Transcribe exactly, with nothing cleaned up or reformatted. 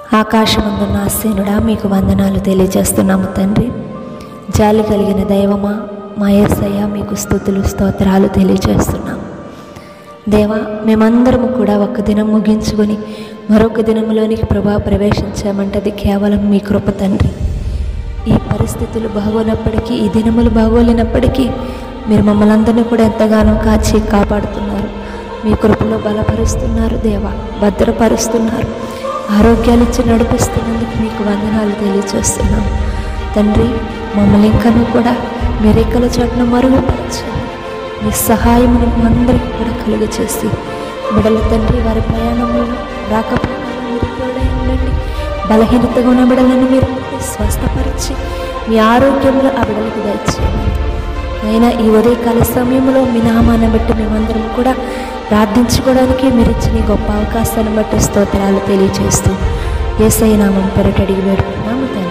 ఆకాశమందున్న ఆసీనుడా, మీకు వందనాలు తెలియజేస్తున్నాము తండ్రి. జాలి కలిగిన దైవమా, మా యేసయ్య, మీకు స్తుతులు స్తోత్రాలు తెలియజేస్తున్నాము. దేవా, మేమందరము కూడా ఒక దినం ముగించుకొని మరొక దినంలోనికి ప్రభా ప్రవేశించామంటది కేవలం మీ కృప తండ్రి. ఈ పరిస్థితులు బాగోనప్పటికీ, ఈ దినములు బాగోలేనప్పటికీ మీరు మమ్మల్ని అందరినీ కూడా ఎంతగానో కాచి కాపాడుతున్నారు. మీ కృపలో బలపరుస్తున్నారు దేవా, భద్రపరుస్తున్నారు, ఆరోగ్యాలు ఇచ్చి నడిపిస్తున్నందుకు మీకు వందనాలు తెలియజేస్తున్నాం తండ్రి. మమ్మల్ని ఇంకనూ కూడా మీ రెక్కల చాటున మరుగుపరచండి. మీ సహాయమును అందరికీ కూడా కలుగ చేసి బిడల తండ్రి వారి ప్రయాణంలో రాకపోకలను మీరు తోడై ఉండండి. బలహీనతగా ఉన్న బిడలను మీరు స్వస్థపరిచి మీ ఆరోగ్యంలో ఆ బిడలకు దయచేయండి. అయినా ఈ ఉదయకాల సమయంలో మీ నామాన్ని బట్టి మేమందరం కూడా ప్రార్థించుకోవడానికి మీరు ఇచ్చిన గొప్ప అవకాశాన్ని బట్టి స్తోత్రాలు తెలియజేస్తూ యేసయ్య నామం పేరట అడిగి వేడుకున్నాము తండ్రి.